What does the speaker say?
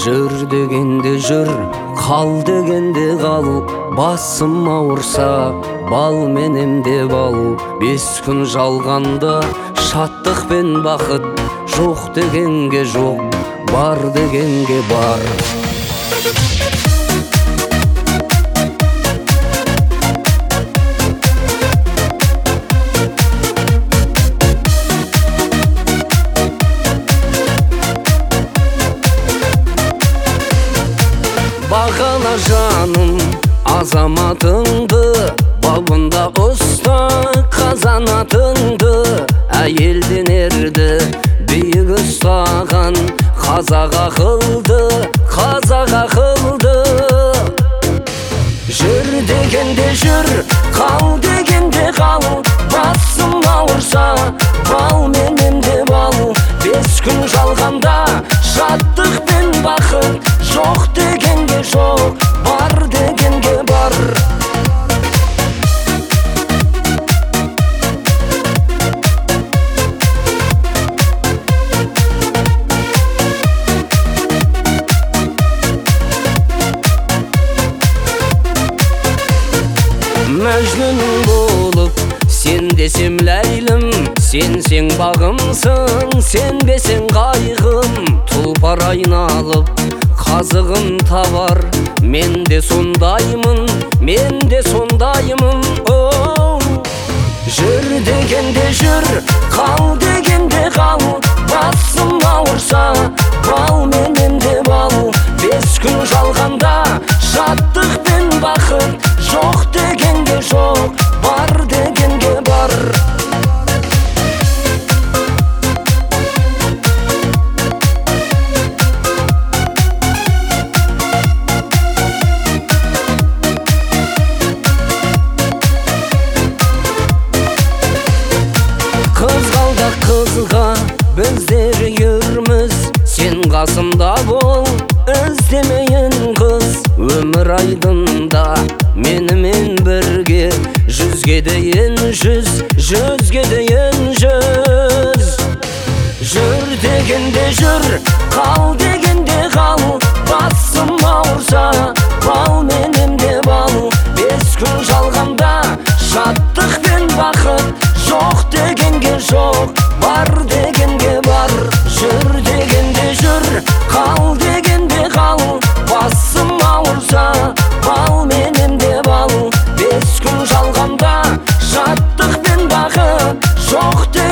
Жүр дегенде жүр, қал дегенде қал. Басым ауырса, бал менемде бал. 5 күн жалғанда шаттық пен бақыт. Жоқ дегенге жоқ, бар дегенге бар. Бағала жаным азаматыңды, бабында ұста қазанатыңды. Әйелден ерді биік ұстаған, қазақ ақылды, қазақ ақылды. Жүр дегенде жүр, қал дегенде қал. Басым ауырса, бал менемде бал. 5 күн жалғанда шаттық пен бақыт. Жоқ дегенге жоқ, бар дегенге бар. Мәжнүнің болып сен десем ләйлім, сенсең бағымсың, сенбесең қайғым. Тұлпар айналып қазығын табар, мен де сондаймын, мен де сондаймын. Жүр дегенде жүр, қал дегенде қал. Басым ауырса, бал менемде бал. 5 күн жалғанда шаттық пен бақыт. Жоқ дегенге жоқ, бар дегенге бар. Қызғалдақ қызға біздер үйірміз, сен қасымда бол, іздемейін қыз. Өмір айдында менімен бірге, 100-ге дейін 100, 100-ге дейін 100. Жүр дегенде жүр, қал дегенде қал. Басым ауырса, бал менемде бал. 5 күн жалғанда шаттық пен бақыт. Жоқ дегенге жоқ, бар дегенге бар. Жүр дегенде жүр, қал дегенде қал. Басым ауырса, бал менемде бал. 5 күн жалғанда шаттық пен бақыт. Жоқ